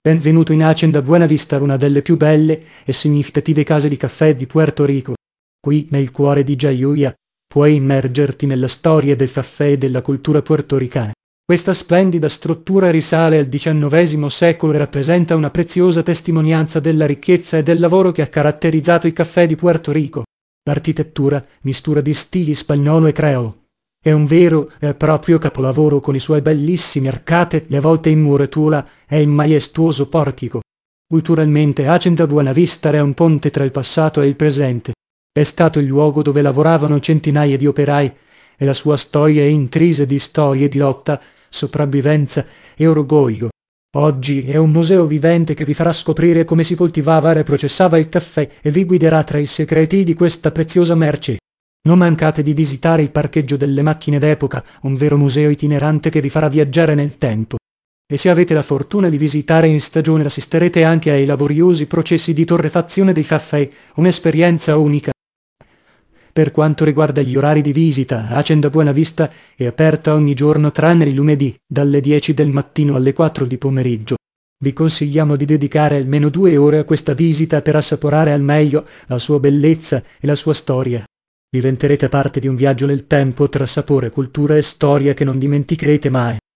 Benvenuto in Hacienda Buena Vista, una delle più belle e significative case di caffè di Puerto Rico. Qui, nel cuore di Jayuya, puoi immergerti nella storia del caffè e della cultura portoricana. Questa splendida struttura risale al XIX secolo e rappresenta una preziosa testimonianza della ricchezza e del lavoro che ha caratterizzato il caffè di Puerto Rico. L'architettura, mistura di stili spagnolo e creolo. È un vero e proprio capolavoro con i suoi bellissimi arcate, le volte in muratura e il maestoso portico. Culturalmente Hacienda Buenavista è un ponte tra il passato e il presente. È stato il luogo dove lavoravano centinaia di operai e la sua storia è intrisa di storie di lotta, sopravvivenza e orgoglio. Oggi è un museo vivente che vi farà scoprire come si coltivava e processava il caffè e vi guiderà tra i segreti di questa preziosa merce. Non mancate di visitare il parcheggio delle macchine d'epoca, un vero museo itinerante che vi farà viaggiare nel tempo. E se avete la fortuna di visitare in stagione assisterete anche ai laboriosi processi di torrefazione dei caffè, un'esperienza unica. Per quanto riguarda gli orari di visita, Hacienda Buena Vista è aperta ogni giorno tranne il lunedì, dalle 10 del mattino alle 4 di pomeriggio. Vi consigliamo di dedicare almeno 2 ore a questa visita per assaporare al meglio la sua bellezza e la sua storia. Diventerete parte di un viaggio nel tempo tra sapore, cultura e storia che non dimenticherete mai.